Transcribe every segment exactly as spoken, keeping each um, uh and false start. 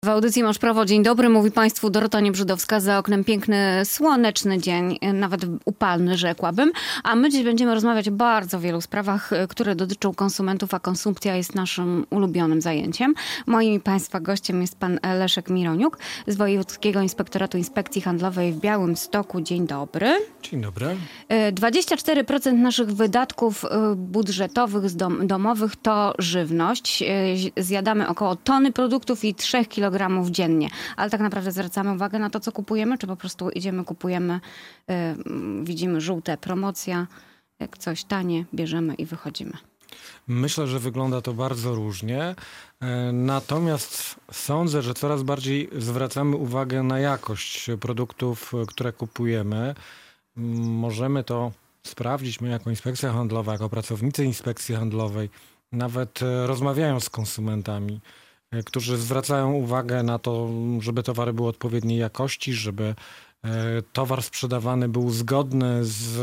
W audycji Masz Prawo. Dzień dobry, mówi Państwu Dorota Niebrzydowska. Za oknem piękny, słoneczny dzień, nawet upalny rzekłabym. A my dziś będziemy rozmawiać o bardzo wielu sprawach, które dotyczą konsumentów, a konsumpcja jest naszym ulubionym zajęciem. Moim i Państwa gościem jest pan Leszek Mironiuk z Wojewódzkiego Inspektoratu Inspekcji Handlowej w Białymstoku. Dzień dobry. Dzień dobry. dwadzieścia cztery procent naszych wydatków budżetowych z dom- domowych to żywność. Zjadamy około tony produktów i trzech kilogramów dziennie. Ale tak naprawdę zwracamy uwagę na to, co kupujemy, czy po prostu idziemy, kupujemy, yy, widzimy żółte, promocja, jak coś tanie, bierzemy i wychodzimy. Myślę, że wygląda to bardzo różnie. Natomiast sądzę, że coraz bardziej zwracamy uwagę na jakość produktów, które kupujemy. Możemy to sprawdzić my jako Inspekcja Handlowa, jako pracownicy Inspekcji Handlowej, nawet rozmawiając z konsumentami, którzy zwracają uwagę na to, żeby towary były odpowiedniej jakości, żeby towar sprzedawany był zgodny z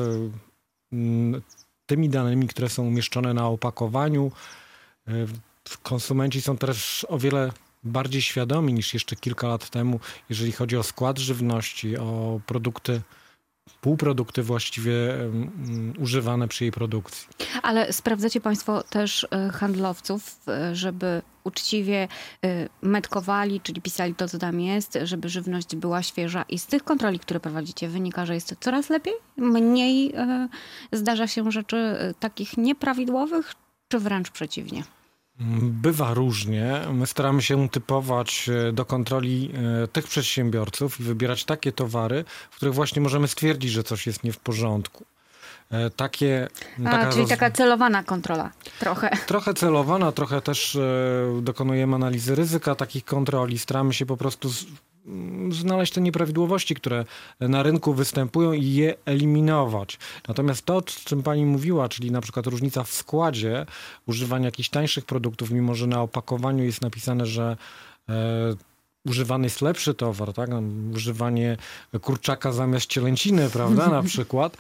tymi danymi, które są umieszczone na opakowaniu. Konsumenci są też o wiele bardziej świadomi niż jeszcze kilka lat temu, jeżeli chodzi o skład żywności, o produkty, półprodukty właściwie um, używane przy jej produkcji. Ale sprawdzacie Państwo też handlowców, żeby uczciwie metkowali, czyli pisali to, co tam jest, żeby żywność była świeża. I z tych kontroli, które prowadzicie, wynika, że jest coraz lepiej? Mniej e, zdarza się rzeczy takich nieprawidłowych, czy wręcz przeciwnie? Bywa różnie. My staramy się typować do kontroli tych przedsiębiorców i wybierać takie towary, w których właśnie możemy stwierdzić, że coś jest nie w porządku. Takie, A, taka czyli roz... taka celowana kontrola trochę. Trochę celowana, trochę też e, dokonujemy analizy ryzyka takich kontroli. Staramy się po prostu z, m, znaleźć te nieprawidłowości, które na rynku występują i je eliminować. Natomiast to, o czym pani mówiła, czyli na przykład różnica w składzie, używanie jakichś tańszych produktów, mimo że na opakowaniu jest napisane, że e, używany jest lepszy towar, tak? Używanie kurczaka zamiast cielęciny, prawda, na przykład,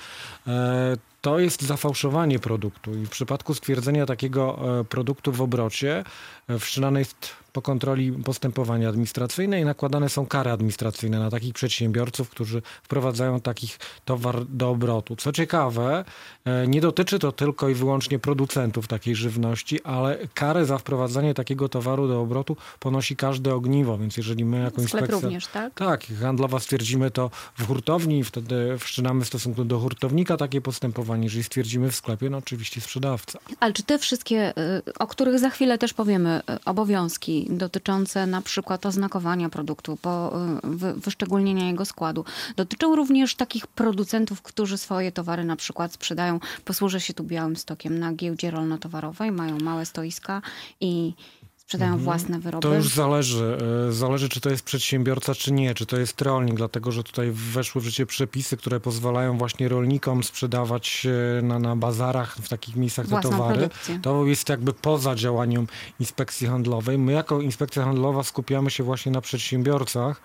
to jest zafałszowanie produktu. I w przypadku stwierdzenia takiego produktu w obrocie wszczynane jest po kontroli postępowanie administracyjne i nakładane są kary administracyjne na takich przedsiębiorców, którzy wprowadzają takich towar do obrotu. Co ciekawe, nie dotyczy to tylko i wyłącznie producentów takiej żywności, ale karę za wprowadzanie takiego towaru do obrotu ponosi każde ogniwo, więc jeżeli my jako Sklep inspekcja... również, tak? Tak, handlowa stwierdzimy to w hurtowni i wtedy wszczynamy w stosunku do hurtownika takie postępowanie. Jeżeli stwierdzimy w sklepie, no oczywiście sprzedawca. Ale czy te wszystkie, o których za chwilę też powiemy, obowiązki dotyczące na przykład oznakowania produktu, po wyszczególnienia jego składu, dotyczą również takich producentów, którzy swoje towary na przykład sprzedają, posłużę się tu Białymstokiem, na giełdzie rolno-towarowej, mają małe stoiska i sprzedają mhm. własne wyroby? To już zależy. Zależy, czy to jest przedsiębiorca, czy nie, czy to jest rolnik, dlatego że tutaj weszły w życie przepisy, które pozwalają właśnie rolnikom sprzedawać na, na bazarach, w takich miejscach te Własną towary. produkcję. To jest jakby poza działaniem Inspekcji Handlowej. My jako Inspekcja Handlowa skupiamy się właśnie na przedsiębiorcach,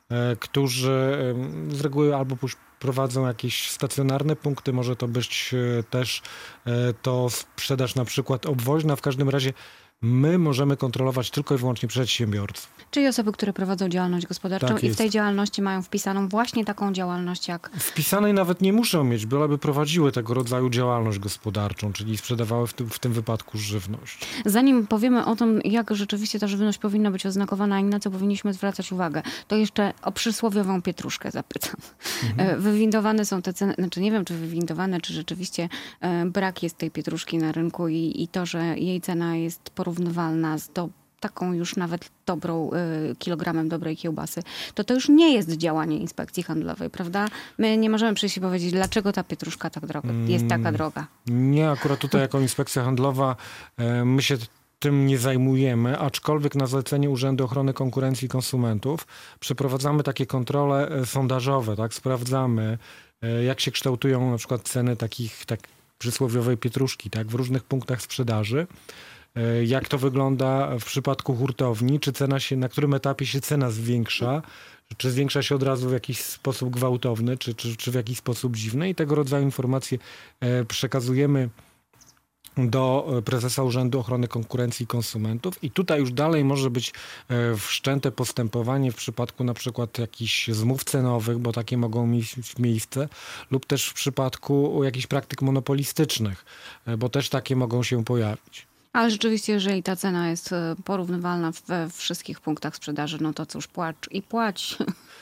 którzy z reguły albo prowadzą jakieś stacjonarne punkty, może to być też to sprzedaż na przykład obwoźna. W każdym razie my możemy kontrolować tylko i wyłącznie przedsiębiorców. Czyli osoby, które prowadzą działalność gospodarczą Tak i w tej działalności mają wpisaną właśnie taką działalność jak... Wpisanej nawet nie muszą mieć, byleby prowadziły tego rodzaju działalność gospodarczą, czyli sprzedawały w tym, w tym wypadku żywność. Zanim powiemy o tym, jak rzeczywiście ta żywność powinna być oznakowana i na co powinniśmy zwracać uwagę, to jeszcze o przysłowiową pietruszkę zapytam. Mhm. Wywindowane są te ceny, znaczy nie wiem, czy wywindowane, czy rzeczywiście brak jest tej pietruszki na rynku i, i to, że jej cena jest porównywalna z do, taką już nawet dobrą, y, kilogramem dobrej kiełbasy, to to już nie jest działanie Inspekcji Handlowej, prawda? My nie możemy przyjść i powiedzieć, dlaczego ta pietruszka tak droga, jest taka droga. Nie, akurat tutaj jako Inspekcja Handlowa y, my się tym nie zajmujemy, aczkolwiek na zlecenie Urzędu Ochrony Konkurencji i Konsumentów przeprowadzamy takie kontrole sondażowe, tak? Sprawdzamy, y, jak się kształtują na przykład ceny takich tak przysłowiowej pietruszki, tak? W różnych punktach sprzedaży. Jak to wygląda w przypadku hurtowni? Czy cena się, na którym etapie się cena zwiększa? Czy zwiększa się od razu w jakiś sposób gwałtowny, czy, czy, czy w jakiś sposób dziwny? I tego rodzaju informacje przekazujemy do prezesa Urzędu Ochrony Konkurencji i Konsumentów i tutaj już dalej może być wszczęte postępowanie w przypadku na przykład jakichś zmów cenowych, bo takie mogą mieć miejsce, lub też w przypadku jakichś praktyk monopolistycznych, bo też takie mogą się pojawić. Ale rzeczywiście, jeżeli ta cena jest porównywalna we wszystkich punktach sprzedaży, no to cóż, płacz i płać.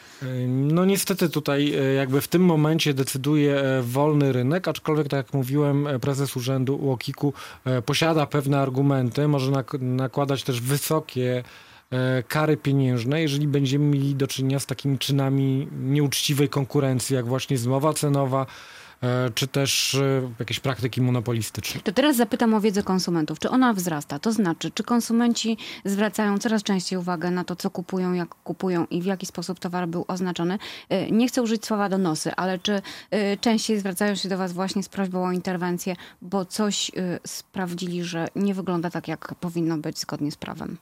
No niestety tutaj jakby w tym momencie decyduje wolny rynek, aczkolwiek tak jak mówiłem, prezes urzędu U O K I K-u posiada pewne argumenty, może nakładać też wysokie kary pieniężne, jeżeli będziemy mieli do czynienia z takimi czynami nieuczciwej konkurencji, jak właśnie zmowa cenowa, czy też jakieś praktyki monopolistyczne. To teraz zapytam o wiedzę konsumentów. Czy ona wzrasta? To znaczy, czy konsumenci zwracają coraz częściej uwagę na to, co kupują, jak kupują i w jaki sposób towar był oznaczony? Nie chcę użyć słowa donosy, ale czy częściej zwracają się do was właśnie z prośbą o interwencję, bo coś sprawdzili, że nie wygląda tak, jak powinno być zgodnie z prawem?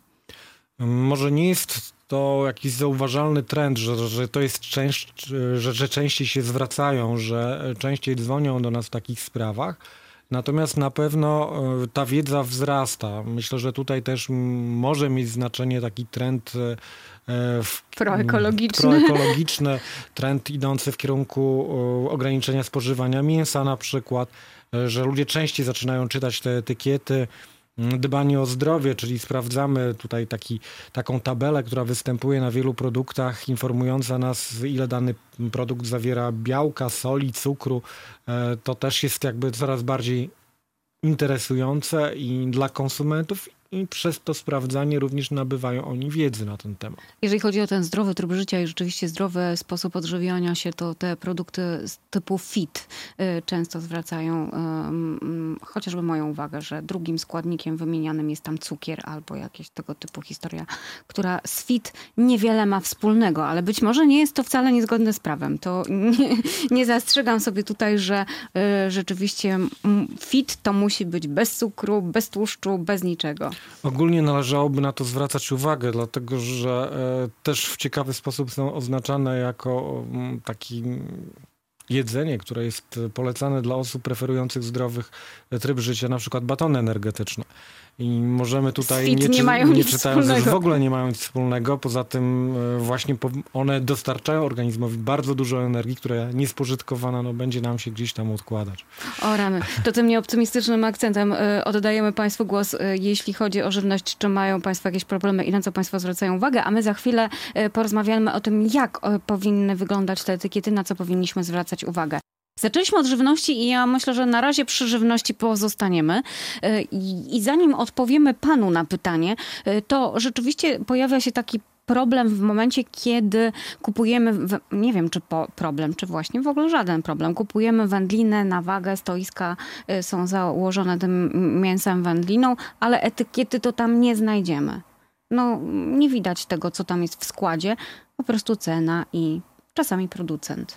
Może nie jest to jakiś zauważalny trend, że, że to jest część, że, że częściej się zwracają, że częściej dzwonią do nas w takich sprawach. Natomiast na pewno ta wiedza wzrasta. Myślę, że tutaj też może mieć znaczenie taki trend w, proekologiczny. proekologiczny, trend idący w kierunku ograniczenia spożywania mięsa na przykład, że ludzie częściej zaczynają czytać te etykiety. Dbanie o zdrowie, czyli sprawdzamy tutaj taki, taką tabelę, która występuje na wielu produktach, informująca nas, ile dany produkt zawiera białka, soli, cukru. To też jest jakby coraz bardziej interesujące i dla konsumentów i przez to sprawdzanie również nabywają oni wiedzy na ten temat. Jeżeli chodzi o ten zdrowy tryb życia i rzeczywiście zdrowy sposób odżywiania się, to te produkty typu fit często zwracają chociażby moją uwagę, że drugim składnikiem wymienianym jest tam cukier albo jakieś tego typu historia, która z fit niewiele ma wspólnego, ale być może nie jest to wcale niezgodne z prawem. To nie, nie zastrzegam sobie tutaj, że rzeczywiście fit to musi być bez cukru, bez tłuszczu, bez niczego. Ogólnie należałoby na to zwracać uwagę, dlatego że e, też w ciekawy sposób są oznaczane jako m, taki jedzenie, które jest polecane dla osób preferujących zdrowych tryb życia, na przykład batony energetyczne. I możemy tutaj, nie, nie, mają nie nic czytając, że wspólnego. w ogóle nie mają nic wspólnego. Poza tym właśnie one dostarczają organizmowi bardzo dużo energii, która niespożytkowana no, będzie nam się gdzieś tam odkładać. O rany. To tym nieoptymistycznym akcentem oddajemy Państwu głos, jeśli chodzi o żywność, czy mają Państwo jakieś problemy i na co Państwo zwracają uwagę, a my za chwilę porozmawiamy o tym, jak powinny wyglądać te etykiety, na co powinniśmy zwracać uwagę. Zaczęliśmy od żywności i ja myślę, że na razie przy żywności pozostaniemy. I, i zanim odpowiemy panu na pytanie, to rzeczywiście pojawia się taki problem w momencie, kiedy kupujemy, nie wiem czy po problem, czy właśnie w ogóle żaden problem, kupujemy wędlinę na wagę, stoiska są założone tym mięsem wędliną, ale etykiety to tam nie znajdziemy. No nie widać tego, co tam jest w składzie, po prostu cena i czasami producent.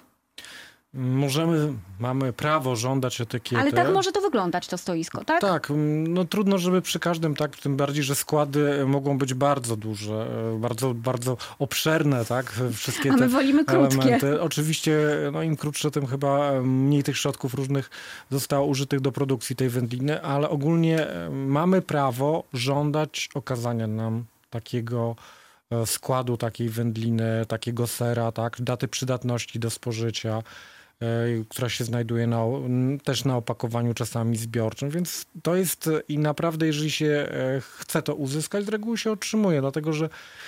Możemy, mamy prawo żądać etykiety. Ale tak może to wyglądać, to stoisko, tak? Tak, no trudno, żeby przy każdym, tak, tym bardziej, że składy mogą być bardzo duże, bardzo, bardzo obszerne, tak, wszystkie A my te wolimy krótkie. elementy. Oczywiście, no im krótsze, tym chyba mniej tych środków różnych zostało użytych do produkcji tej wędliny, ale ogólnie mamy prawo żądać okazania nam takiego składu, takiej wędliny, takiego sera, tak, daty przydatności do spożycia, która się znajduje na, też na opakowaniu czasami zbiorczym, więc to jest i naprawdę, jeżeli się chce to uzyskać, z reguły się otrzymuje, dlatego że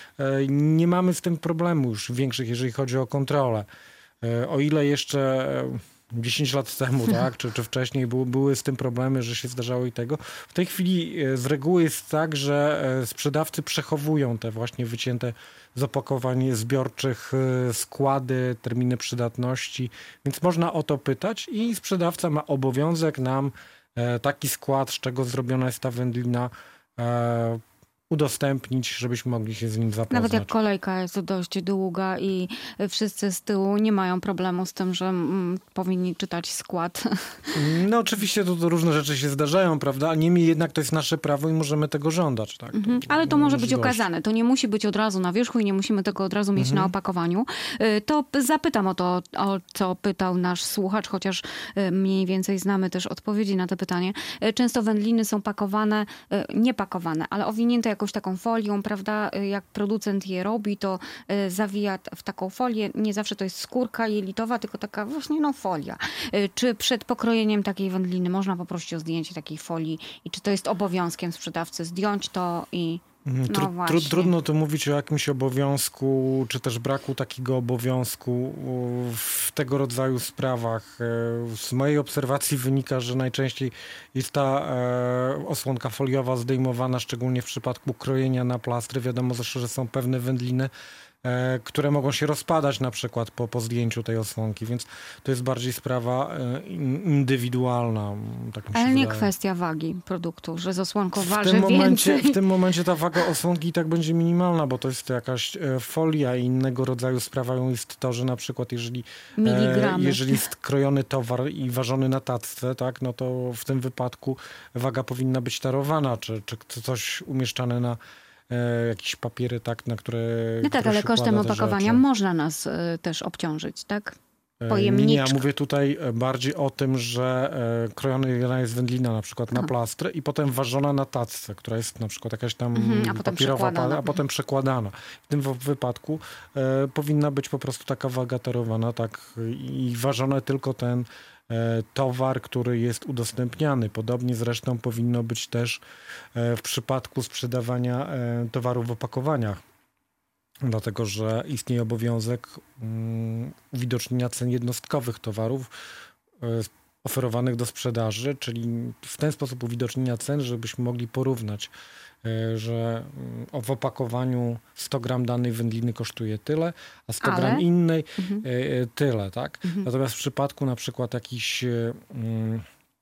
nie mamy z tym problemu już większych, jeżeli chodzi o kontrolę. O ile jeszcze dziesięć lat temu, tak, czy, czy wcześniej były, były z tym problemy, że się zdarzało i tego. W tej chwili z reguły jest tak, że sprzedawcy przechowują te właśnie wycięte z opakowań zbiorczych składy, terminy przydatności, więc można o to pytać i sprzedawca ma obowiązek nam taki skład, z czego zrobiona jest ta wędlina, udostępnić, żebyśmy mogli się z nim zapoznać. Nawet jak kolejka jest dość długa i wszyscy z tyłu nie mają problemu z tym, że mm, powinni czytać skład. No oczywiście to, to różne rzeczy się zdarzają, prawda? A niemniej jednak to jest nasze prawo i możemy tego żądać. Tak? Mhm. To, Ale to może być możliwości. okazane. To nie musi być od razu na wierzchu i nie musimy tego od razu mieć Mhm. na opakowaniu. Y, To zapytam o to, o co pytał nasz słuchacz, chociaż y, mniej więcej znamy też odpowiedzi na to pytanie. Y, Często wędliny są pakowane, y, nie pakowane, ale owinięte jakąś taką folią, prawda? Y, Jak producent je robi, to y, zawija w taką folię. Nie zawsze to jest skórka jelitowa, tylko taka właśnie no folia. Y, Czy przed pokrojeniem takiej wędliny można poprosić o zdjęcie takiej folii i czy to jest obowiązkiem sprzedawcy zdjąć to i Mhm. no Tru, tru, właśnie. trudno tu mówić o jakimś obowiązku, czy też braku takiego obowiązku w tego rodzaju sprawach. Z mojej obserwacji wynika, że najczęściej jest ta e, osłonka foliowa zdejmowana, szczególnie w przypadku krojenia na plastry. Wiadomo zresztą, że są pewne wędliny, e, które mogą się rozpadać na przykład po, po zdjęciu tej osłonki, więc to jest bardziej sprawa e, indywidualna. Tak mi się Ale nie wydaje. kwestia wagi produktu, że z osłonką W waży tym, momencie, więcej. w tym momencie ta waga osłonki i tak będzie minimalna, bo to jest jakaś e, folia i innego rodzaju sprawą jest to, że na przykład jeżeli, e, Miligramy. jeżeli jest krojony towar i ważony na tacce, tak, no to w tym wypadku waga powinna być tarowana, czy, czy coś umieszczane na e, jakieś papiery, tak, na które No tak, które ale się kosztem kłada te opakowania rzeczy. można nas y, też obciążyć, tak? E, Nie, Pojemniczka. nie, ja mówię tutaj e, bardziej o tym, że e, krojona jest wędlina na przykład na A. plastry i potem ważona na tacce, która jest na przykład jakaś tam Mhm, a potem papierowa, przekładana. a potem przekładana. W tym w- wypadku e, powinna być po prostu taka waga tarowana, tak, i ważony tylko ten e, towar, który jest udostępniany. Podobnie zresztą powinno być też e, w przypadku sprzedawania e, towarów w opakowaniach. Dlatego, że istnieje obowiązek um, uwidocznienia cen jednostkowych towarów e, oferowanych do sprzedaży, czyli w ten sposób uwidocznienia cen, żebyśmy mogli porównać, e, że mm, w opakowaniu sto gram danej wędliny kosztuje tyle, a sto Ale? gram innej Mhm. e, tyle, tak? Mhm. Natomiast w przypadku na przykład jakichś e, mm,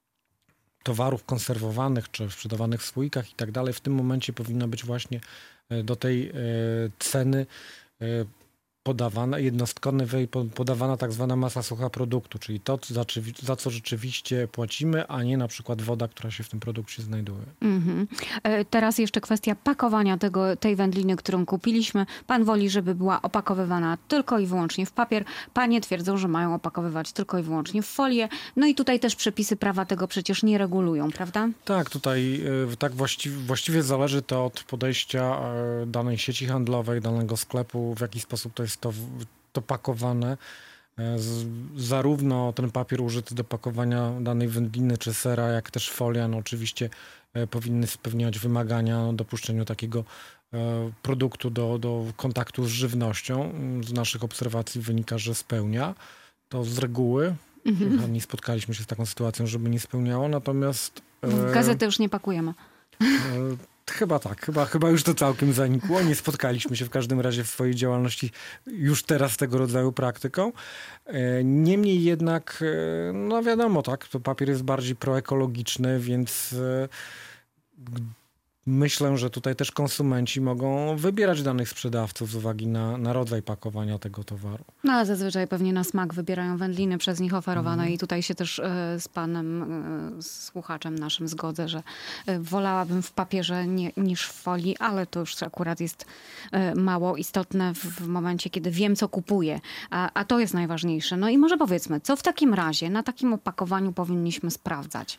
towarów konserwowanych, czy sprzedawanych w słoikach i tak dalej, w tym momencie powinna być właśnie e, do tej e, ceny e, podawana, jednostkowej po- podawana tak zwana masa sucha produktu, czyli to, za, czywi- za co rzeczywiście płacimy, a nie na przykład woda, która się w tym produkcie znajduje. Mhm. E, Teraz jeszcze kwestia pakowania tego, tej wędliny, którą kupiliśmy. Pan woli, żeby była opakowywana tylko i wyłącznie w papier. Panie twierdzą, że mają opakowywać tylko i wyłącznie w folię. No i tutaj też przepisy prawa tego przecież nie regulują, prawda? Tak, tutaj y, tak właściwie, właściwie zależy to od podejścia y, danej sieci handlowej, danego sklepu, w jaki sposób to jest to, w- to pakowane. Y, Z, zarówno ten papier użyty do pakowania danej wędliny czy sera, jak też folia, no oczywiście y, powinny spełniać wymagania o dopuszczeniu takiego y, produktu do, do kontaktu z żywnością. Z naszych obserwacji wynika, że spełnia to z reguły. Mhm. Nie spotkaliśmy się z taką sytuacją, żeby nie spełniało, natomiast W e, gazetę już nie pakujemy. e, chyba tak, chyba, chyba już to całkiem zanikło. Nie spotkaliśmy się w każdym razie w swojej działalności już teraz z tego rodzaju praktyką. E, Niemniej jednak, e, no wiadomo, tak, to papier jest bardziej proekologiczny, więc e, g- myślę, że tutaj też konsumenci mogą wybierać danych sprzedawców z uwagi na, na rodzaj pakowania tego towaru. No ale zazwyczaj pewnie na smak wybierają wędliny przez nich oferowane Mhm. i tutaj się też e, z panem, e, z słuchaczem naszym zgodzę, że e, wolałabym w papierze nie, niż w folii, ale to już akurat jest e, mało istotne w, w momencie, kiedy wiem, co kupuję, a, a to jest najważniejsze. No i może powiedzmy, co w takim razie na takim opakowaniu powinniśmy sprawdzać?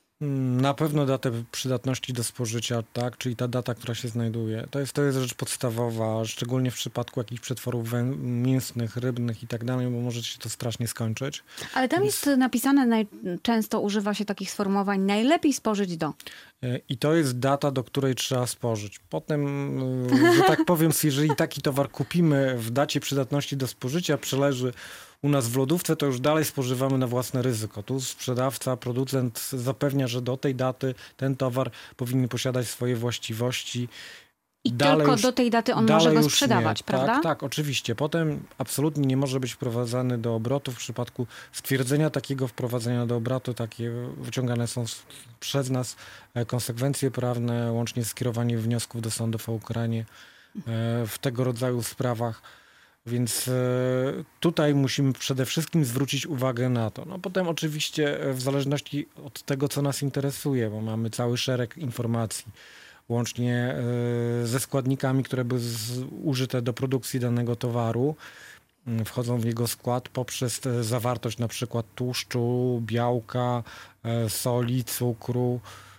Na pewno datę przydatności do spożycia, tak, czyli ta data, która się znajduje. To jest, to jest rzecz podstawowa, szczególnie w przypadku jakichś przetworów wę- mięsnych, rybnych i tak dalej, bo może się to strasznie skończyć. Ale tam jest napisane, naj, często używa się takich sformułowań, najlepiej spożyć do. E, I to jest data, do której trzeba spożyć. Potem, e, że tak powiem, jeżeli taki towar kupimy w dacie przydatności do spożycia, przeleży u nas w lodówce, to już dalej spożywamy na własne ryzyko. Tu sprzedawca, producent zapewnia, że do tej daty ten towar powinien posiadać swoje właściwości I dalej tylko już, do tej daty on dalej może go już sprzedawać, nie. prawda? Tak, tak, oczywiście. Potem absolutnie nie może być wprowadzany do obrotu. W przypadku stwierdzenia takiego wprowadzenia do obrotu, takie wyciągane są przez nas konsekwencje prawne, łącznie z skierowaniem wniosków do sądów o ukaranie w tego rodzaju sprawach. Więc tutaj musimy przede wszystkim zwrócić uwagę na to. No potem oczywiście w zależności od tego, co nas interesuje, bo mamy cały szereg informacji, łącznie ze składnikami, które były użyte do produkcji danego towaru, wchodzą w jego skład poprzez zawartość na przykład tłuszczu, białka, soli, cukru.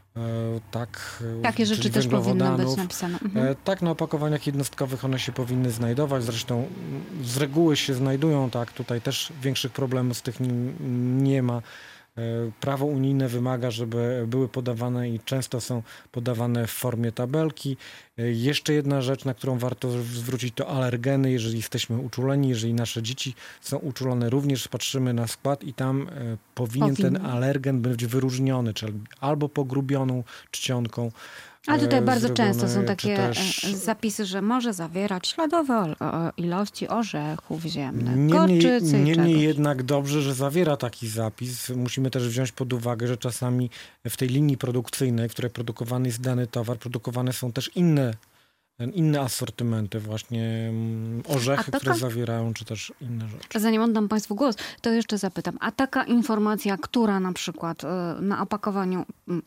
Tak, takie rzeczy też powinny być napisane. Mhm. Tak, na opakowaniach jednostkowych one się powinny znajdować. Zresztą z reguły się znajdują, tak, tutaj też większych problemów z tych nie ma. Prawo unijne wymaga, żeby były podawane i często są podawane w formie tabelki. Jeszcze jedna rzecz, na którą warto zwrócić, to alergeny. Jeżeli jesteśmy uczuleni, jeżeli nasze dzieci są uczulone, również patrzymy na skład i tam powinien Powinny. ten alergen być wyróżniony, czyli albo pogrubioną czcionką. Ale tutaj bardzo często są takie też... zapisy, że może zawierać śladowe ilości orzechów ziemnych, niemniej, gorczycy i Niemniej czegoś. jednak dobrze, że zawiera taki zapis. Musimy też wziąć pod uwagę, że czasami w tej linii produkcyjnej, w której produkowany jest dany towar, produkowane są też inne, inne asortymenty, właśnie orzechy, taka... które zawierają, czy też inne rzeczy. Zanim oddam Państwu głos, to jeszcze zapytam. A taka informacja, która na przykład na opakowaniu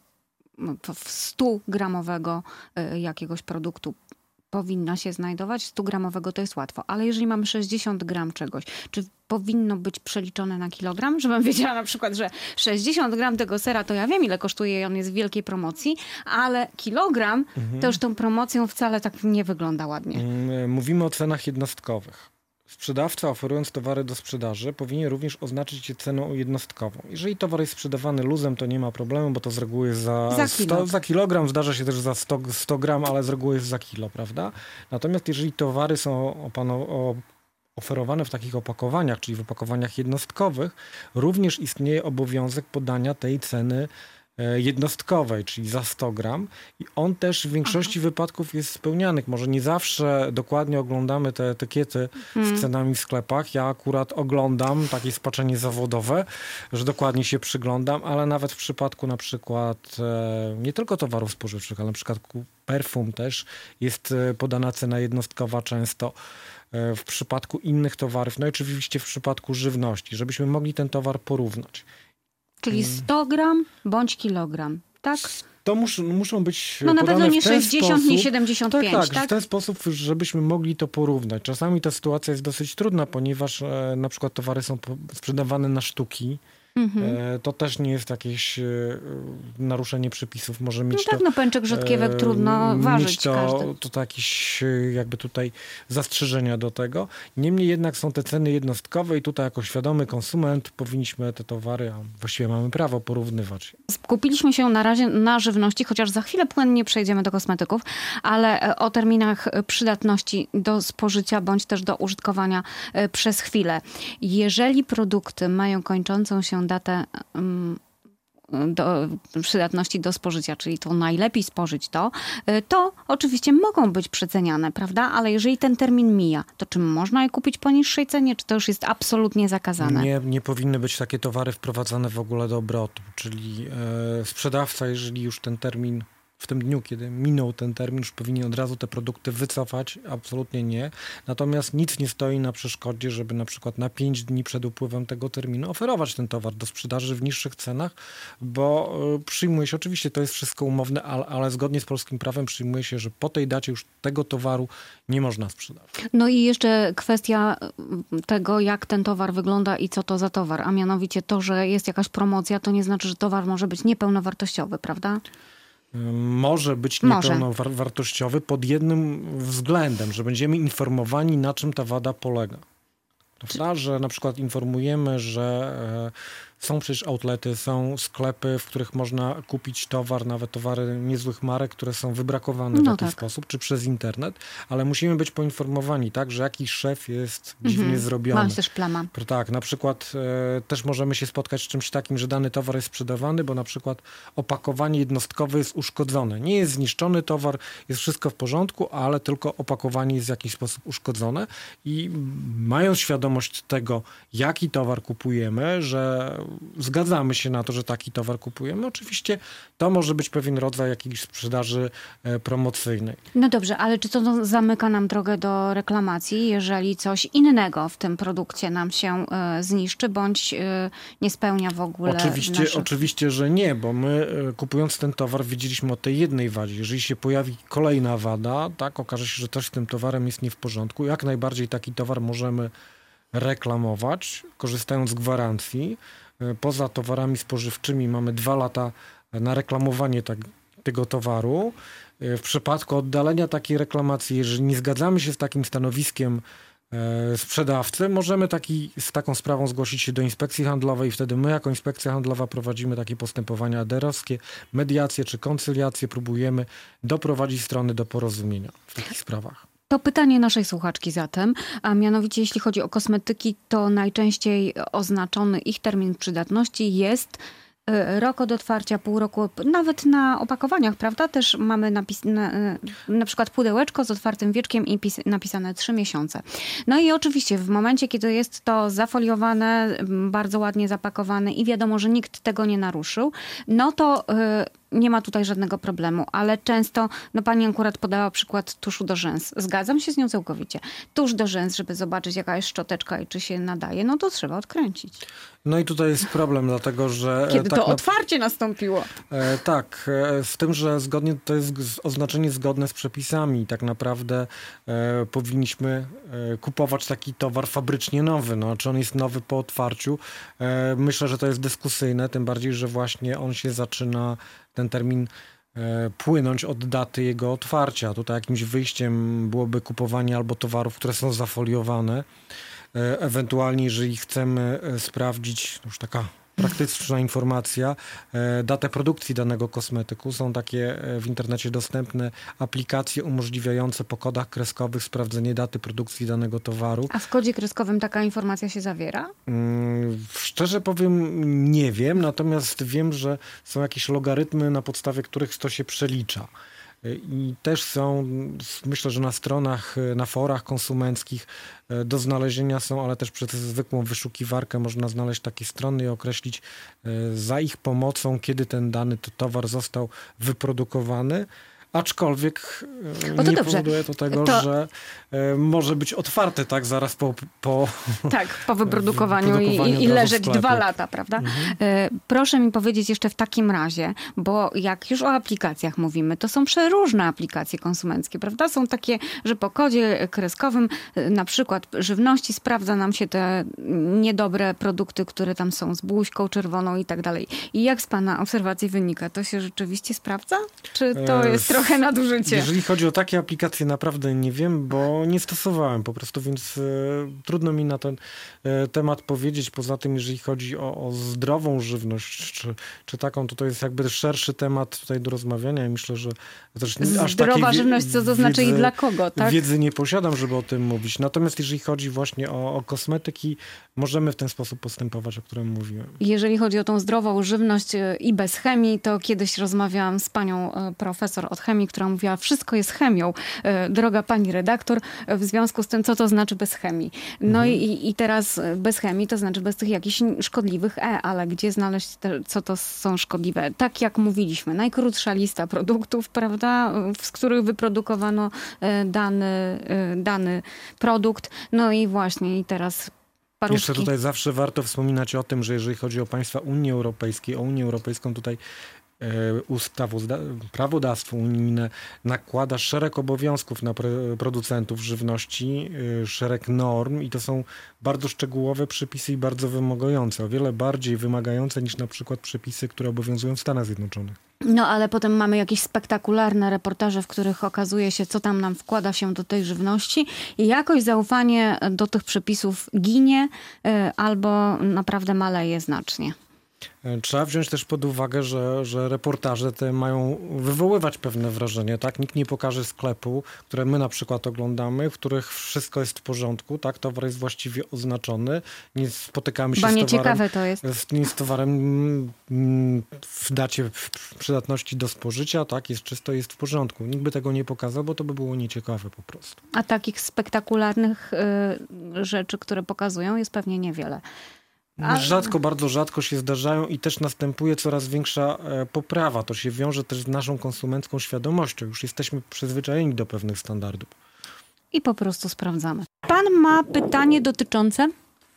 w stu gramowego jakiegoś produktu powinna się znajdować, stu gramowego to jest łatwo, ale jeżeli mamy sześćdziesiąt gram czegoś, czy powinno być przeliczone na kilogram? Żebym wiedziała na przykład, że sześćdziesiąt gram tego sera to ja wiem, ile kosztuje i on jest w wielkiej promocji, ale kilogram mhm. to już tą promocją wcale tak nie wygląda ładnie. Mówimy o cenach jednostkowych. Sprzedawca, oferując towary do sprzedaży, powinien również oznaczyć je ceną jednostkową. Jeżeli towar jest sprzedawany luzem, to nie ma problemu, bo to z reguły jest za, za, sto, za kilogram, zdarza się też za sto, sto gram, ale z reguły jest za kilo, prawda? Natomiast jeżeli towary są opano, oferowane w takich opakowaniach, czyli w opakowaniach jednostkowych, również istnieje obowiązek podania tej ceny jednostkowej, czyli za sto gram i on też w większości Aha. wypadków jest spełniany. Może nie zawsze dokładnie oglądamy te etykiety hmm. z cenami w sklepach. Ja akurat oglądam takie spaczenie zawodowe, że dokładnie się przyglądam, ale nawet w przypadku na przykład e, nie tylko towarów spożywczych, ale na przykład perfum też jest podana cena jednostkowa często. W przypadku innych towarów, no i oczywiście w przypadku żywności, żebyśmy mogli ten towar porównać. Czyli sto gram bądź kilogram, tak? To mus, muszą być No na pewno nie w ten sześćdziesiąt, sposób, nie siedemdziesiąt pięć, tak, tak? tak? W ten sposób, żebyśmy mogli to porównać. Czasami ta sytuacja jest dosyć trudna, ponieważ e, na przykład towary są sprzedawane na sztuki. Mhm. E, to też nie jest jakieś e, naruszenie przepisów. Może mieć no tak, to, no pęczek rzodkiewek e, trudno ważyć to, każdy. To, to jakieś jakby tutaj zastrzeżenia do tego. Niemniej jednak są te ceny jednostkowe i tutaj jako świadomy konsument powinniśmy te towary, a właściwie mamy prawo porównywać. Skupiliśmy się na razie na żywności, chociaż za chwilę płynnie przejdziemy do kosmetyków, ale o terminach przydatności do spożycia bądź też do użytkowania przez chwilę. Jeżeli produkty mają kończącą się datę do przydatności do spożycia, czyli to najlepiej spożyć to, to oczywiście mogą być przeceniane, prawda? Ale jeżeli ten termin mija, to czy można je kupić po niższej cenie, czy to już jest absolutnie zakazane? Nie, nie powinny być takie towary wprowadzane w ogóle do obrotu, czyli e, sprzedawca, jeżeli już ten termin w tym dniu, kiedy minął ten termin, już powinien od razu te produkty wycofać. Absolutnie nie. Natomiast nic nie stoi na przeszkodzie, żeby na przykład na pięć dni przed upływem tego terminu oferować ten towar do sprzedaży w niższych cenach, bo przyjmuje się, oczywiście to jest wszystko umowne, ale, ale zgodnie z polskim prawem przyjmuje się, że po tej dacie już tego towaru nie można sprzedawać. No i jeszcze kwestia tego, jak ten towar wygląda i co to za towar, a mianowicie to, że jest jakaś promocja, to nie znaczy, że towar może być niepełnowartościowy, prawda? Może być niepełnowartościowy pod jednym względem, że będziemy informowani, na czym ta wada polega. Prawda? Że na przykład informujemy, że są przecież outlety, są sklepy, w których można kupić towar, nawet towary niezłych marek, które są wybrakowane No w taki tak. sposób, czy przez internet, ale musimy być poinformowani, tak, że jakiś szef jest dziwnie Mhm. zrobiony. Mam też plama. Tak, na przykład e, też możemy się spotkać z czymś takim, że dany towar jest sprzedawany, bo na przykład opakowanie jednostkowe jest uszkodzone. Nie jest zniszczony towar, jest wszystko w porządku, ale tylko opakowanie jest w jakiś sposób uszkodzone i mając świadomość tego, jaki towar kupujemy, że zgadzamy się na to, że taki towar kupujemy, oczywiście to może być pewien rodzaj jakiejś sprzedaży e, promocyjnej. No dobrze, ale czy to zamyka nam drogę do reklamacji, jeżeli coś innego w tym produkcie nam się e, zniszczy, bądź e, nie spełnia w ogóle Oczywiście, naszych... oczywiście, że nie, bo my e, kupując ten towar wiedzieliśmy o tej jednej wadzie. Jeżeli się pojawi kolejna wada, tak, okaże się, że coś z tym towarem jest nie w porządku, jak najbardziej taki towar możemy reklamować, korzystając z gwarancji. E, Poza towarami spożywczymi mamy dwa lata na reklamowanie tak, tego towaru. E, W przypadku oddalenia takiej reklamacji, jeżeli nie zgadzamy się z takim stanowiskiem e, sprzedawcy, możemy taki, z taką sprawą zgłosić się do inspekcji handlowej i wtedy my jako inspekcja handlowa prowadzimy takie postępowania aderowskie, mediacje czy koncyliacje, próbujemy doprowadzić strony do porozumienia w takich sprawach. To pytanie naszej słuchaczki zatem, a mianowicie jeśli chodzi o kosmetyki, to najczęściej oznaczony ich termin przydatności jest y, rok od otwarcia, pół roku, nawet na opakowaniach, prawda? Też mamy napis, na, na przykład pudełeczko z otwartym wieczkiem i pis, napisane trzy miesiące. No i oczywiście w momencie, kiedy jest to zafoliowane, bardzo ładnie zapakowane i wiadomo, że nikt tego nie naruszył, no to... Y, nie ma tutaj żadnego problemu, ale często, no pani akurat podała przykład tuszu do rzęs. Zgadzam się z nią całkowicie. Tusz do rzęs, żeby zobaczyć jaka jest szczoteczka i czy się nadaje, no to trzeba odkręcić. No i tutaj jest problem, dlatego że... Kiedy tak to na- otwarcie nastąpiło. E, tak, e, z tym, że zgodnie to jest z- oznaczenie zgodne z przepisami. Tak naprawdę e, powinniśmy e, kupować taki towar fabrycznie nowy. No, czy on jest nowy po otwarciu? E, myślę, że to jest dyskusyjne, tym bardziej, że właśnie on się zaczyna, ten termin e, płynąć od daty jego otwarcia. Tutaj jakimś wyjściem byłoby kupowanie albo towarów, które są zafoliowane. E, ewentualnie, jeżeli chcemy e, sprawdzić, już taka praktyczna informacja, e, datę produkcji danego kosmetyku. Są takie e, w internecie dostępne aplikacje umożliwiające po kodach kreskowych sprawdzenie daty produkcji danego towaru. A w kodzie kreskowym taka informacja się zawiera? Mm, Szczerze powiem, nie wiem, natomiast wiem, że są jakieś logarytmy, na podstawie których to się przelicza. I też są, myślę, że na stronach, na forach konsumenckich do znalezienia są, ale też przez zwykłą wyszukiwarkę można znaleźć takie strony i określić za ich pomocą, kiedy ten dany towar został wyprodukowany. Aczkolwiek O, to nie dobrze. powoduje to tego, To- że e, może być otwarte tak zaraz po, po Tak, po wyprodukowaniu i, Wyprodukowaniu i, i od razu w leżeć sklepie. dwa lata, prawda? E, Proszę mi powiedzieć jeszcze w takim razie, bo jak już o aplikacjach mówimy, to są przeróżne aplikacje konsumenckie, prawda? Są takie, że po kodzie kreskowym e, na przykład żywności sprawdza nam się te niedobre produkty, które tam są z buźką czerwoną i tak dalej. I jak z pana obserwacji wynika, to się rzeczywiście sprawdza? Czy to E, jest trochę nadużycie? Jeżeli chodzi o takie aplikacje, naprawdę nie wiem, bo nie stosowałem po prostu, więc e, trudno mi na ten e, temat powiedzieć. Poza tym, jeżeli chodzi o, o zdrową żywność, czy, czy taką, to to jest jakby szerszy temat tutaj do rozmawiania i myślę, że też nie- aż Zdrowa takiej wie- żywność, co to znaczy i wiedzy- dla kogo, tak? Wiedzy nie posiadam, żeby o tym mówić. Natomiast jeżeli chodzi właśnie o, o kosmetyki, możemy w ten sposób postępować, o którym mówiłem. Jeżeli chodzi o tą zdrową żywność e, i bez chemii, to kiedyś rozmawiałam z panią e, profesor od chemii, która mówiła, wszystko jest chemią, e, droga pani redaktor, e, w związku z tym, co to znaczy bez chemii. No Mhm. i, i teraz e, bez chemii to znaczy bez tych jakichś szkodliwych E, ale gdzie znaleźć, te, co to są szkodliwe? Tak jak mówiliśmy, najkrótsza lista produktów, prawda, z których wyprodukowano e, dany, e, dany produkt. No i właśnie i teraz paruszki. Jeszcze tutaj zawsze warto wspominać o tym, że jeżeli chodzi o państwa Unii Europejskiej, o Unię Europejską tutaj e, ustawozda- prawodawstwo unijne nakłada szereg obowiązków na pro- producentów żywności, e, szereg norm i to są bardzo szczegółowe przepisy i bardzo wymagające, o wiele bardziej wymagające niż na przykład przepisy, które obowiązują w Stanach Zjednoczonych. No ale potem mamy jakieś spektakularne reportaże, w których okazuje się, co tam nam wkłada się do tej żywności i jakoś zaufanie do tych przepisów ginie y, albo naprawdę maleje znacznie. Trzeba wziąć też pod uwagę, że, że reportaże te mają wywoływać pewne wrażenie, tak? Nikt nie pokaże sklepu, które my na przykład oglądamy, w których wszystko jest w porządku, tak? Towar jest właściwie oznaczony, nie spotykamy się Bo z towarem, nieciekawe to jest. z, nie z towarem w dacie przydatności do spożycia, tak? Jest czysto, jest w porządku. Nikt by tego nie pokazał, bo to by było nieciekawe po prostu. A takich spektakularnych y, rzeczy, które pokazują, jest pewnie niewiele. A... Rzadko, bardzo rzadko się zdarzają i też następuje coraz większa e, poprawa. To się wiąże też z naszą konsumencką świadomością. Już jesteśmy przyzwyczajeni do pewnych standardów. I po prostu sprawdzamy. Pan ma pytanie dotyczące?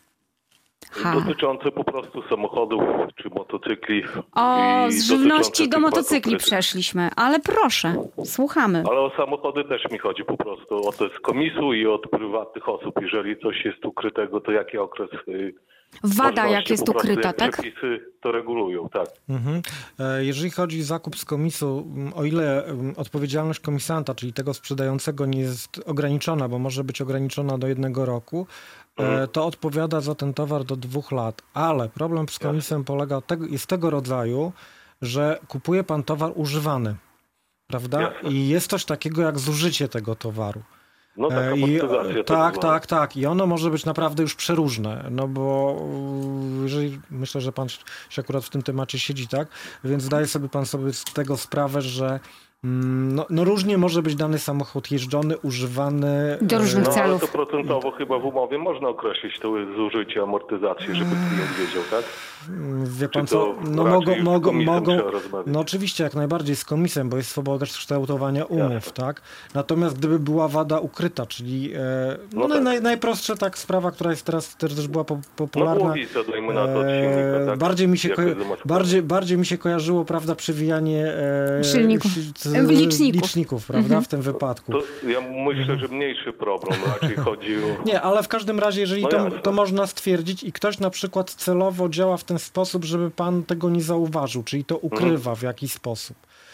Ha. Dotyczące po prostu samochodów czy motocykli. O, z żywności do motocykli przeszliśmy, ale proszę, słuchamy. Ale o samochody też mi chodzi po prostu. O to z komisu i od prywatnych osób. Jeżeli coś jest ukrytego, to jaki okres... Wada, jak jest ukryta, tak? Przepisy to regulują, tak. Mhm. Jeżeli chodzi o zakup z komisu, o ile odpowiedzialność komisanta, czyli tego sprzedającego, nie jest ograniczona, bo może być ograniczona do jednego roku, mhm. to odpowiada za ten towar do dwóch lat. Ale problem z komisem polega, jest tego rodzaju, że kupuje pan towar używany, prawda? Jasne. I jest coś takiego jak zużycie tego towaru. No tak, I, tak, tak, tak. I ono może być naprawdę już przeróżne, no bo jeżeli, myślę, że pan się akurat w tym temacie siedzi, tak? Więc zdaje sobie pan sobie z tego sprawę, że no, no różnie może być dany samochód jeżdżony, używany. Do różnych no, celów. Ale to procentowo chyba w umowie można określić to zużycie, amortyzację, żeby klient wiedział, tak? Wie pan co? No mogą, mogą, mogą. No oczywiście jak najbardziej z komisem, bo jest swoboda kształtowania umów, Jasne. tak? Natomiast gdyby była wada ukryta, czyli e, no, no tak. naj, najprostsza tak sprawa, która jest teraz też, też była po, popularna. No głowica, dajmy na to od silnika, tak? Bardziej mi się, ko- bardziej, bardziej mi się kojarzyło, prawda, przewijanie e, silników. Liczników. liczników, prawda, mhm. w tym wypadku. To, to ja myślę, że mniejszy problem raczej chodzi o... Nie, ale w każdym razie, jeżeli no to, to można stwierdzić i ktoś na przykład celowo działa w ten sposób, żeby pan tego nie zauważył, czyli to ukrywa mhm. w jakiś sposób.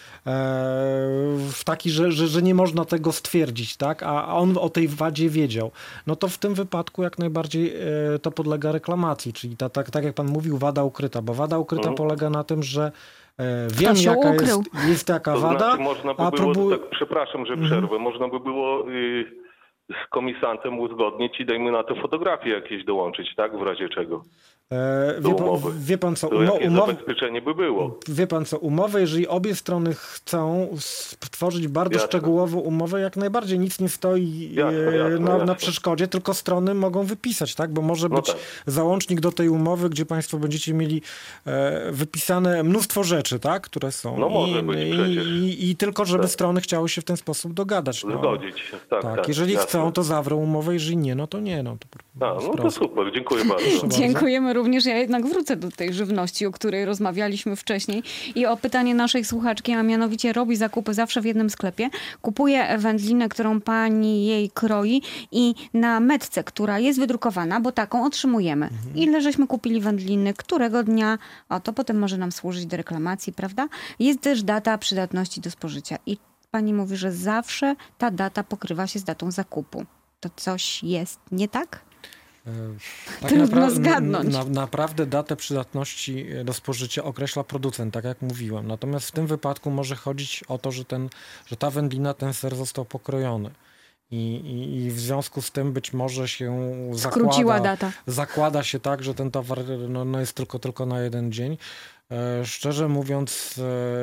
W taki, że, że, że nie można tego stwierdzić, tak? A on o tej wadzie wiedział. No to w tym wypadku jak najbardziej to podlega reklamacji, czyli ta, tak, tak jak pan mówił, wada ukryta, bo wada ukryta mhm. polega na tym, że wiem, jaka jest, jest taka to wada, znaczy, można by a było, próbuj... tak, przepraszam, że przerwę, mhm. można by było y, z komisantem uzgodnić i dajmy na to fotografie jakieś dołączyć, tak? W razie czego. E, wie, pan, wie pan co, to umo- jakie umow- zabezpieczenie by było? Wie pan co, umowę, jeżeli obie strony chcą stworzyć bardzo jasne. szczegółową umowę, jak najbardziej nic nie stoi jasne, jasne, na, jasne. na przeszkodzie, tylko strony mogą wypisać, tak? Bo może no być tak. załącznik do tej umowy, gdzie państwo będziecie mieli e, wypisane mnóstwo rzeczy, tak? Które są. No może I, być przecież. I, i, i tylko, żeby tak. strony chciały się w ten sposób dogadać. No. Zgodzić. Tak, tak. tak jeżeli jasne. chcą, to zawrą umowę, jeżeli nie, no to nie. No to, A, no to super, dziękuję bardzo. Dziękujemy również. Ja jednak wrócę do tej żywności, o której rozmawialiśmy wcześniej i o pytanie naszej słuchaczki, a mianowicie robi zakupy zawsze w jednym sklepie, kupuje wędlinę, którą pani jej kroi i na metce, która jest wydrukowana, bo taką otrzymujemy. Mhm. Ile żeśmy kupili wędliny, którego dnia, o to potem może nam służyć do reklamacji, prawda? Jest też data przydatności do spożycia i pani mówi, że zawsze ta data pokrywa się z datą zakupu. To coś jest nie tak? Tak Trudno napra- zgadnąć. Na, naprawdę datę przydatności do spożycia określa producent, tak jak mówiłem. Natomiast w tym wypadku może chodzić o to, że, ten, że ta wędlina, ten ser został pokrojony. I, i, I w związku z tym być może się skróciła zakłada, data. zakłada się tak, że ten towar no, no jest tylko, tylko na jeden dzień. E, szczerze mówiąc, e,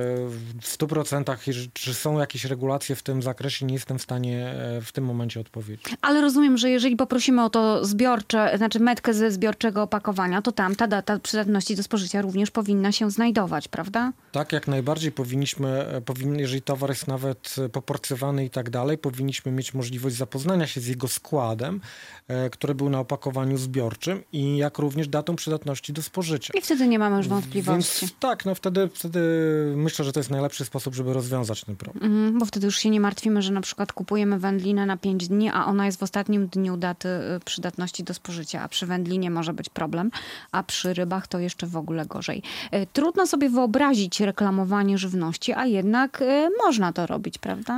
w stu procentach, czy są jakieś regulacje w tym zakresie, nie jestem w stanie e, w tym momencie odpowiedzieć. Ale rozumiem, że jeżeli poprosimy o to zbiorcze, znaczy metkę ze zbiorczego opakowania, to tam ta data przydatności do spożycia również powinna się znajdować, prawda? Tak, jak najbardziej powinniśmy, powinni, jeżeli towar jest nawet poporcjowany i tak dalej, powinniśmy mieć możliwość zapoznania się z jego składem, e, który był na opakowaniu zbiorczym i jak również datą przydatności do spożycia. I wtedy nie mamy już wątpliwości. Więc tak, no wtedy, wtedy myślę, że to jest najlepszy sposób, żeby rozwiązać ten problem. Mm, bo wtedy już się nie martwimy, że na przykład kupujemy wędlinę na pięć dni, a ona jest w ostatnim dniu daty przydatności do spożycia, a przy wędlinie może być problem, a przy rybach to jeszcze w ogóle gorzej. Trudno sobie wyobrazić reklamowanie żywności, a jednak można to robić, prawda?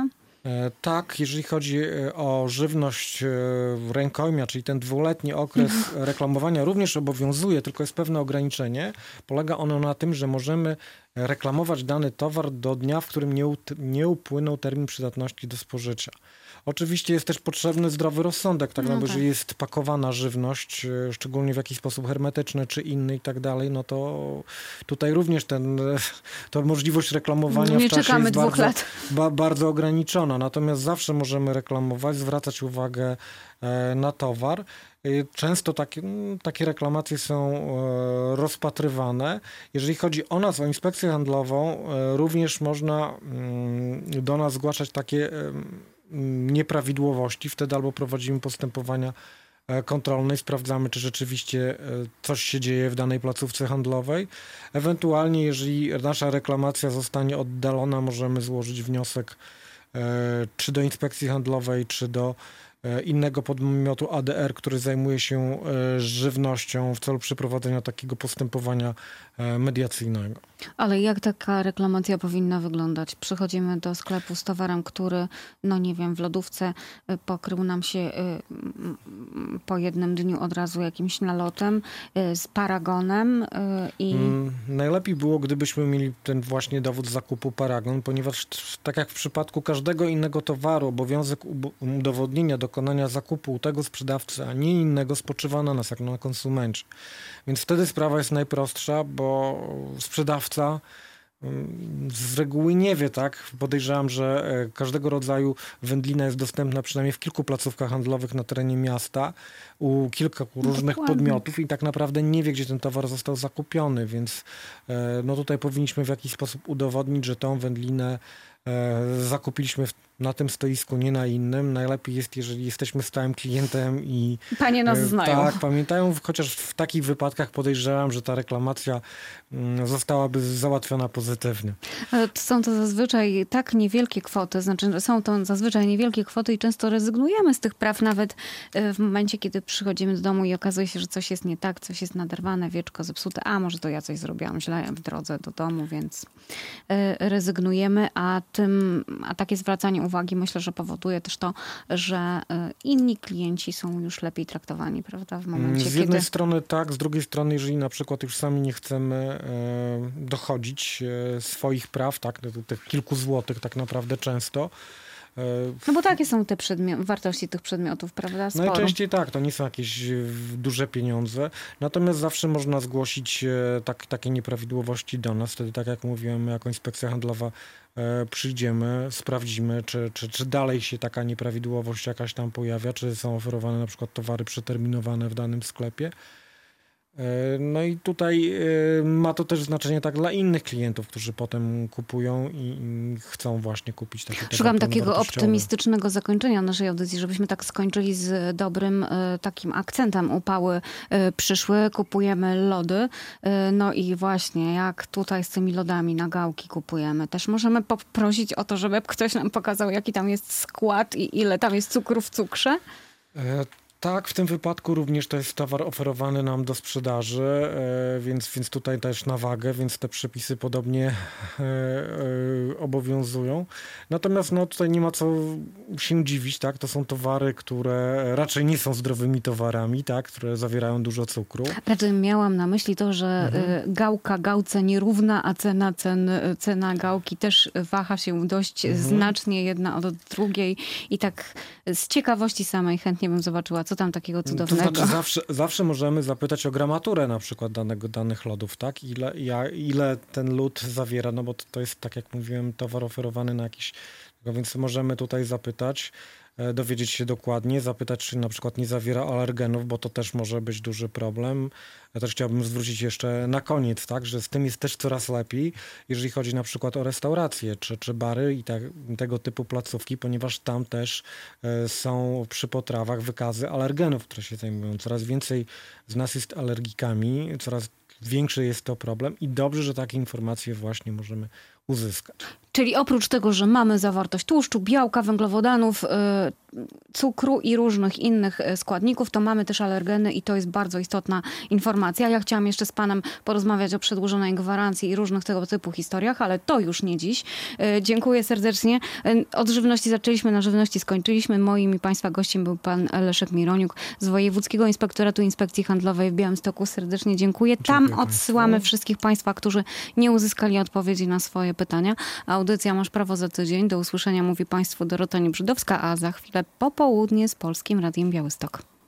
Tak, jeżeli chodzi o żywność rękojmia, czyli ten dwuletni okres reklamowania również obowiązuje, tylko jest pewne ograniczenie. Polega ono na tym, że możemy reklamować dany towar do dnia, w którym nie, nie upłynął termin przydatności do spożycia. Oczywiście jest też potrzebny zdrowy rozsądek, tak, no, no bo jeżeli jest pakowana żywność, szczególnie w jakiś sposób hermetyczny czy inny i tak dalej, no to tutaj również ten, to możliwość reklamowania nie w czasie czekamy jest dwóch bardzo, lat. Ba, bardzo ograniczona. Natomiast zawsze możemy reklamować, zwracać uwagę e, na towar. Często takie, takie reklamacje są rozpatrywane. Jeżeli chodzi o nas, o inspekcję handlową, również można do nas zgłaszać takie nieprawidłowości. Wtedy albo prowadzimy postępowania kontrolne i sprawdzamy, czy rzeczywiście coś się dzieje w danej placówce handlowej. Ewentualnie, jeżeli nasza reklamacja zostanie oddalona, możemy złożyć wniosek czy do inspekcji handlowej, czy do innego podmiotu A D R, który zajmuje się żywnością w celu przeprowadzenia takiego postępowania mediacyjnego. Ale jak taka reklamacja powinna wyglądać? Przychodzimy do sklepu z towarem, który, no nie wiem, w lodówce pokrył nam się po jednym dniu od razu jakimś nalotem, z paragonem i... Najlepiej było, gdybyśmy mieli ten właśnie dowód zakupu paragon, ponieważ tak jak w przypadku każdego innego towaru, obowiązek udowodnienia dokonania zakupu u tego sprzedawcy, a nie innego spoczywa na nas, jak na konsumencie. Więc wtedy sprawa jest najprostsza, bo sprzedawca z reguły nie wie, tak? Podejrzewam, że każdego rodzaju wędlina jest dostępna przynajmniej w kilku placówkach handlowych na terenie miasta, u kilku różnych Dokładnie. podmiotów i tak naprawdę nie wie, gdzie ten towar został zakupiony, więc no tutaj powinniśmy w jakiś sposób udowodnić, że tą wędlinę zakupiliśmy na tym stoisku, nie na innym. Najlepiej jest, jeżeli jesteśmy stałym klientem i... Panie nas znają. Tak, pamiętają, chociaż w takich wypadkach podejrzewam, że ta reklamacja zostałaby załatwiona pozytywnie. Ale są to zazwyczaj tak niewielkie kwoty, znaczy są to zazwyczaj niewielkie kwoty i często rezygnujemy z tych praw nawet w momencie, kiedy przychodzimy do domu i okazuje się, że coś jest nie tak, coś jest naderwane, wieczko zepsute, a może to ja coś zrobiłam źle w drodze do domu, więc rezygnujemy, a tym, a takie zwracanie uwagi myślę, że powoduje też to, że inni klienci są już lepiej traktowani, prawda? W momencie, z jednej kiedy... strony tak, z drugiej strony, jeżeli na przykład już sami nie chcemy dochodzić swoich praw, tak, do tych kilku złotych tak naprawdę często. No bo takie są te przedmio- wartości tych przedmiotów, prawda? Sporo. Najczęściej tak, to nie są jakieś duże pieniądze, natomiast zawsze można zgłosić tak, takie nieprawidłowości do nas. Wtedy, tak jak mówiłem, jako inspekcja handlowa przyjdziemy, sprawdzimy, czy, czy, czy dalej się taka nieprawidłowość jakaś tam pojawia, czy są oferowane na przykład towary przeterminowane w danym sklepie. No i tutaj ma to też znaczenie tak dla innych klientów, którzy potem kupują i chcą właśnie kupić takie towary. Szukam takiego optymistycznego zakończenia naszej audycji, żebyśmy tak skończyli z dobrym takim akcentem. Upały przyszły, kupujemy lody. No i właśnie jak tutaj z tymi lodami na gałki kupujemy. Też możemy poprosić o to, żeby ktoś nam pokazał, jaki tam jest skład i ile tam jest cukru w cukrze. E Tak, w tym wypadku również to jest towar oferowany nam do sprzedaży, więc, więc tutaj też na wagę, więc te przepisy podobnie obowiązują. Natomiast no, tutaj nie ma co się dziwić, tak? To są towary, które raczej nie są zdrowymi towarami, tak? Które zawierają dużo cukru. Raczej miałam na myśli to, że mhm. gałka gałce nierówna, a cena, cen, cena gałki też waha się dość mhm. znacznie jedna od drugiej i tak z ciekawości samej chętnie bym zobaczyła, co tam takiego cudownego. To znaczy zawsze, zawsze możemy zapytać o gramaturę na przykład danego, danych lodów, tak? Ile, ja, ile ten lód zawiera, no bo to, to jest, tak jak mówiłem, towar oferowany na jakiś... Więc możemy tutaj zapytać, dowiedzieć się dokładnie, zapytać, czy na przykład nie zawiera alergenów, bo to też może być duży problem. Ja też chciałbym zwrócić jeszcze na koniec, tak, że z tym jest też coraz lepiej, jeżeli chodzi na przykład o restauracje, czy, czy bary i tak, tego typu placówki, ponieważ tam też e, są przy potrawach wykazy alergenów, które się zajmują. Coraz więcej z nas jest alergikami, coraz większy jest to problem i dobrze, że takie informacje właśnie możemy uzyskać. Czyli oprócz tego, że mamy zawartość tłuszczu, białka, węglowodanów, cukru i różnych innych składników, to mamy też alergeny i to jest bardzo istotna informacja. Ja chciałam jeszcze z panem porozmawiać o przedłużonej gwarancji i różnych tego typu historiach, ale to już nie dziś. Dziękuję serdecznie. Od żywności zaczęliśmy, na żywności skończyliśmy. Moim i państwa gościem był pan Leszek Mironiuk z Wojewódzkiego Inspektoratu Inspekcji Handlowej w Białymstoku. Serdecznie dziękuję. Tam Dziękuję odsyłamy państwu. wszystkich państwa, którzy nie uzyskali odpowiedzi na swoje pytania. Audycja Masz Prawo za tydzień. Do usłyszenia mówi państwu Dorota Niebrzydowska, a za chwilę popołudnie z Polskim Radiem Białystok.